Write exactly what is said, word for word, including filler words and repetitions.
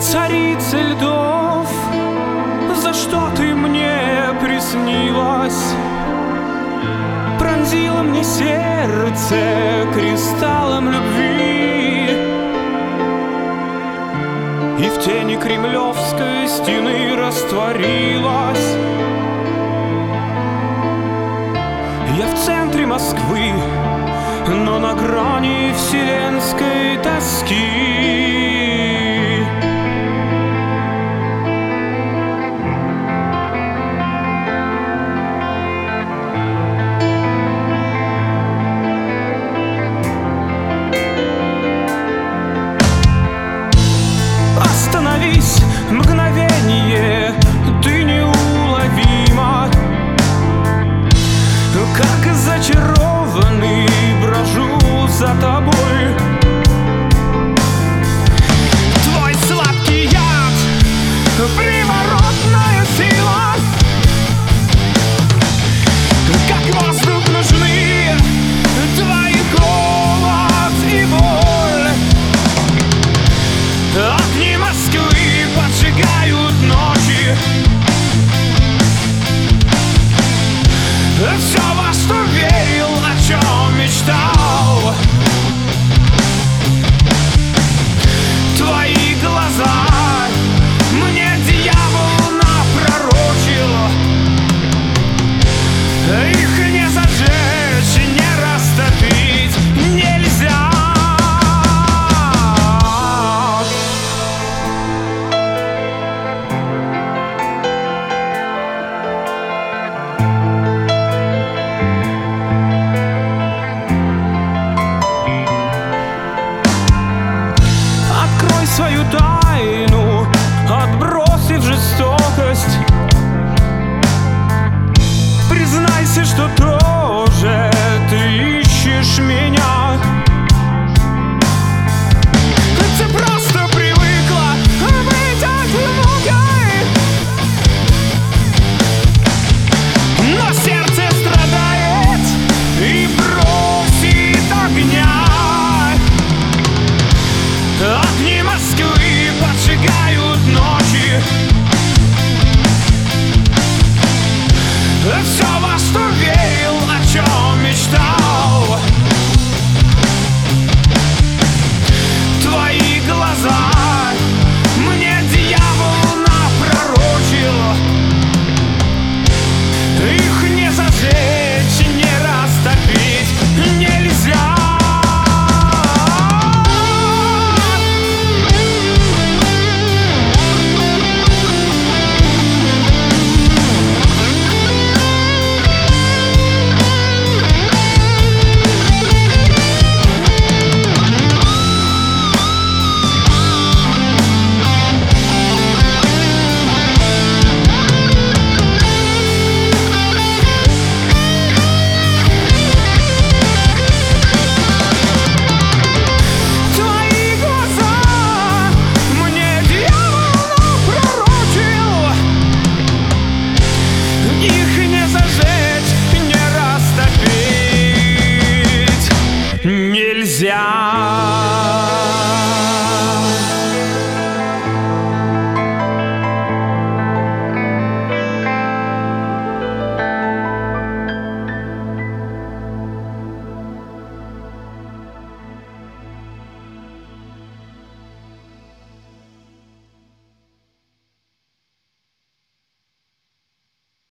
царица льдов, за что ты мне приснилась? Пронзила мне сердце кристаллом любви, и в тени кремлевской стены растворилась. Я в центре Москвы, но на грани вселенской тоски. Остановись, мгновение, ты неуловима, как зачарованный брожу за тобой. Твой сладкий яд, приворотная сила, как воздух нужны твои голод и боль. Огни Москвы поджигают ночи, все, во что верил, о чем мечтал. Твои глаза мне дьявол напророчил. Их не зажечь, не растопить нельзя. Свою тайну, отбросив жестокость, признайся, что ты